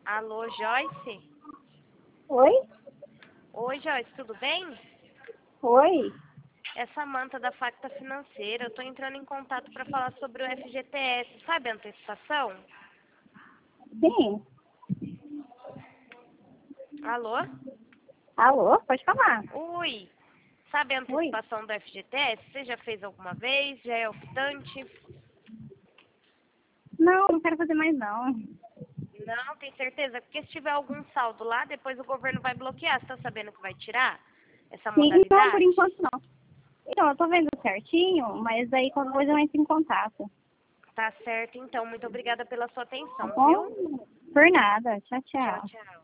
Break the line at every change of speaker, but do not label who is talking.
Alô, Joyce?
Oi?
Oi, Joyce, tudo bem?
Oi?
É Samanta da Facta Financeira. Eu estou entrando em contato para falar sobre o FGTS. Sabe a antecipação?
Sim.
Alô?
Alô? Pode falar.
Oi. Sabe a
Oi?
antecipação do FGTS? Você já fez alguma vez? Já é optante?
Não quero fazer mais não.
Não, tem certeza? Porque se tiver algum saldo lá, depois o governo vai bloquear. Você está sabendo que vai tirar essa
Sim, não, por
modalidade?
enquanto não. Então, eu tô vendo certinho, mas aí qualquer coisa eu entro em contato.
Tá certo, então. Muito obrigada pela sua
Tá
atenção, viu?
bom? Por nada. Tchau,
Tchau,
tchau.
tchau.